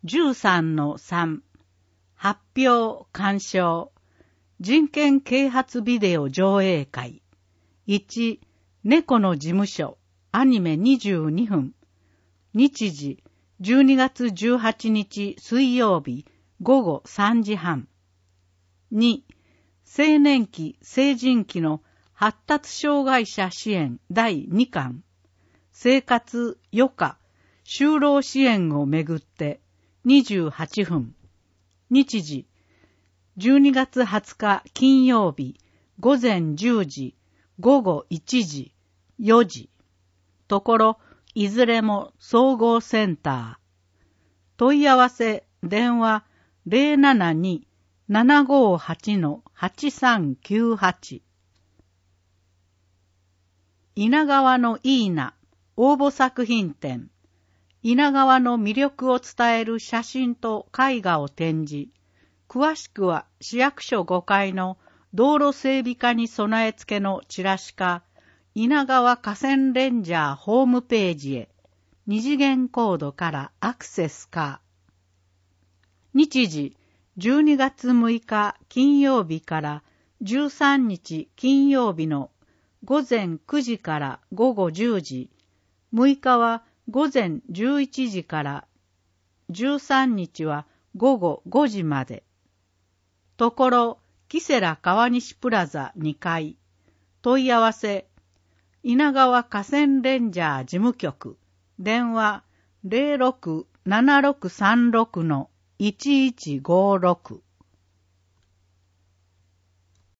13-3 発表鑑賞人権啓発ビデオ上映会1猫の事務所アニメ22分日時12月18日水曜日午後3時半2青年期成人期の発達障害者支援第2巻生活余暇就労支援をめぐって28分日時12月20日金曜日午前10時午後1時4時ところいずれも総合センター問い合わせ電話 072-758-8398 稲川のいいな応募作品展稲川の魅力を伝える写真と絵画を展示。詳しくは市役所5階の道路整備課に備え付けのチラシか、稲川河川レンジャーホームページへ、二次元コードからアクセスか。日時、12月6日金曜日から13日金曜日の午前9時から午後10時、6日は午前11時から13日は午後5時まで。ところ、キセラ川西プラザ2階。問い合わせ、稲川河川レンジャー事務局。電話 067636-1156